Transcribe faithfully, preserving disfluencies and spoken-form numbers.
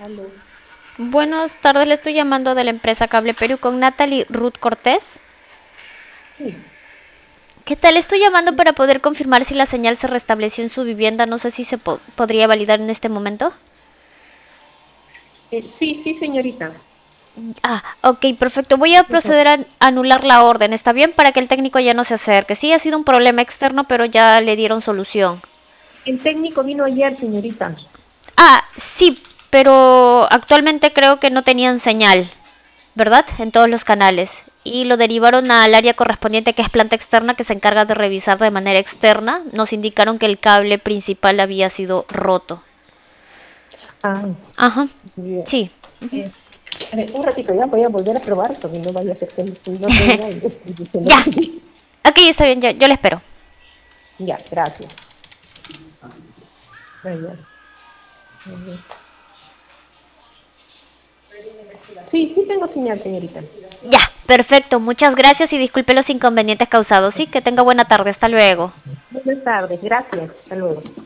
Aló. Buenas tardes, le estoy llamando de la empresa Cable Perú con Natalie Ruth Cortés. Sí. ¿Qué tal? Estoy llamando para poder confirmar si la señal se restableció en su vivienda. No sé si se po- podría validar en este momento. Eh, sí, sí, señorita. Ah, ok, perfecto. Voy a Sí, por favor. proceder a anular la orden. ¿Está bien? Para que el técnico ya no se acerque. Sí, ha sido un problema externo, pero ya le dieron solución. El técnico vino ayer, señorita. Ah, sí, pero actualmente creo que no tenían señal, ¿verdad? En todos los canales. Y lo derivaron al área correspondiente, que es planta externa, que se encarga de revisar de manera externa. Nos indicaron que el cable principal había sido roto. Ah, Ajá, bien. sí. Eh, a ver, un ratito, ya voy a volver a probar, porque no vaya a ser que no tenga y, y se lo Ya. perdí. Ok, está bien, yo, yo le espero. Ya, gracias. Ah, ya. A ver. Sí, sí tengo señal, señorita. Ya, perfecto. Muchas gracias y disculpe los inconvenientes causados. Sí, que tenga buena tarde. Hasta luego. Buenas tardes, gracias. Hasta luego.